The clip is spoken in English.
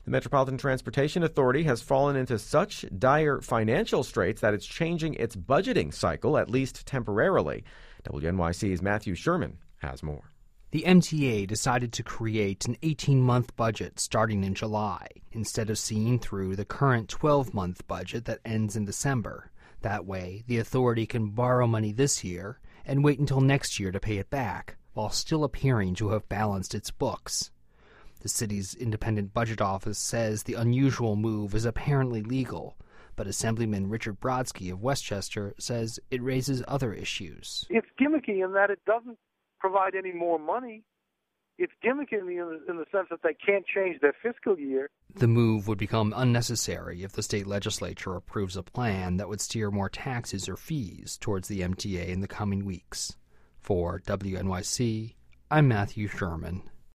The Metropolitan Transportation Authority has fallen into such dire financial straits that it's changing its budgeting cycle, at least temporarily. WNYC's Matthew Sherman has more. The MTA decided to create an 18-month budget starting in July, instead of seeing through the current 12-month budget that ends in December. That way, the authority can borrow money this year and wait until next year to pay it back, while still appearing to have balanced its books. The city's independent budget office says the unusual move is apparently legal, but Assemblyman Richard Brodsky of Westchester says it raises other issues. It's gimmicky in that it doesn't provide any more money. It's gimmicky in the sense that they can't change their fiscal year. The move would become unnecessary if the state legislature approves a plan that would steer more taxes or fees towards the MTA in the coming weeks. For WNYC, I'm Matthew Sherman.